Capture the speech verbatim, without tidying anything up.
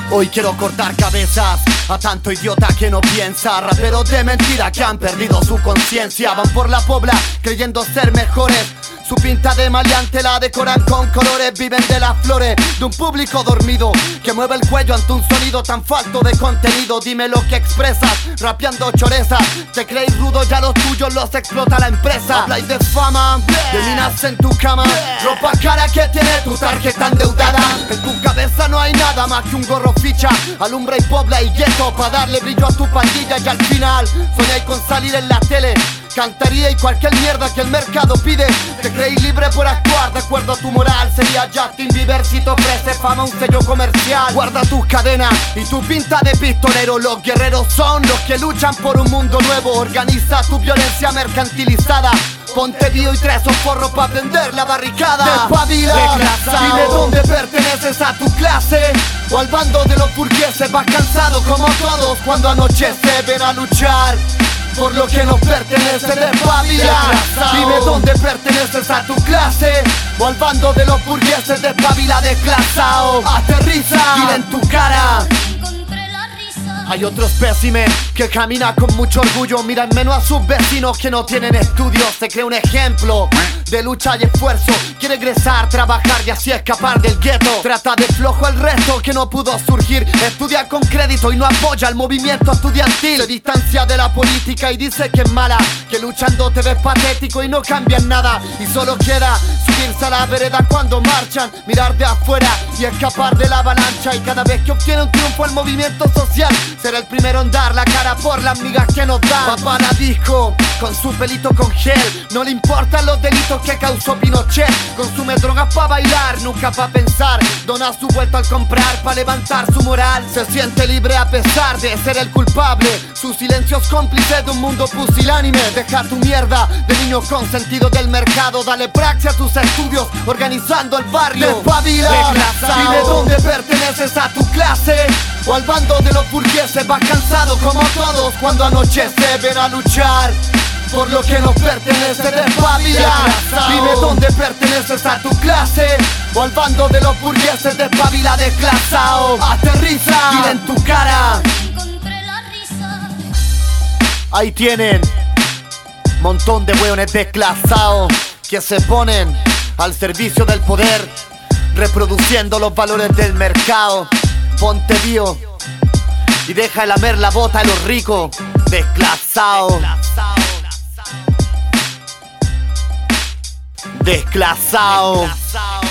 Hoy quiero cortar cabezas a tanto idiota que no piensa, raperos de mentira que han perdido su conciencia. Van por la pobla creyendo ser mejores, su pinta de maleante la decoran con colores. Viven de las flores de un público dormido que mueve el cuello ante un sonido tan falto de contenido. Dime lo que expresas, rapeando choreza. Te creéis rudo, ya los tuyos los explota la empresa. Habláis de fama, de minas en tu cama, ropa cara que tiene tu tarjeta endeudada. En tu cabeza no hay nada más que un gorro ficha, alumbra y pobla y gueto pa' darle brillo a tu pandilla. Y al final soñáis con salir en la tele, cantaría y cualquier mierda que el mercado pide. Te creéis libre por actuar de acuerdo a tu moral. Sería Justin Bieber si te ofrece fama un sello comercial. Guarda tus cadenas y tu pinta de pistolero. Los guerreros son los que luchan por un mundo nuevo. Organiza tu violencia mercantilizada. Ponte bio y trae esos forros pa' prender la barricada. Despabila, dime dónde perteneces, a tu clase o al bando de los burgueses. Vas cansado como todos cuando anochece. Ven a luchar por lo que nos pertenece. Despabila, dime dónde perteneces, a tu clase o al bando de los burgueses. Despabila, desclasao, aterriza, dile en tu cara. Hay otro espécimen que camina con mucho orgullo, mira en menos a sus vecinos que no tienen estudios. Se cree un ejemplo de lucha y esfuerzo, quiere egresar, trabajar y así escapar del gueto. Trata de flojo el resto que no pudo surgir, estudia con crédito y no apoya el movimiento estudiantil. Se distancia de la política y dice que es mala, que luchando te ves patético y no cambian nada. Y solo queda subirse a la vereda cuando marchan, mirar de afuera y escapar de la avalancha. Y cada vez que obtiene un triunfo el movimiento social, será el primero en dar la cara por las migas que nos dan. Va pa' la disco con su pelito con gel, no le importan los delitos que causó Pinochet. Consume drogas pa' bailar, nunca pa' pensar. Dona su vuelta al comprar pa' levantar su moral. Se siente libre a pesar de ser el culpable. Su silencio es cómplice de un mundo pusilánime. Deja tu mierda de niño consentido del mercado. Dale praxia a tus estudios organizando el barrio. Despabila, dime dónde perteneces, a tu clase o al bando de los burgueses. Vas cansado como todos cuando anochece. Ven a luchar por lo que nos pertenece. Despabila, dime dónde perteneces, a tu clase o al bando de los burgueses. Despabila, desclasao, aterriza, dile en tu cara. Ahí tienen montón de hueones desclasados que se ponen al servicio del poder, reproduciendo los valores del mercado. Ponte bio y deja de lamer la bota a los ricos. Desclasao, desclasao.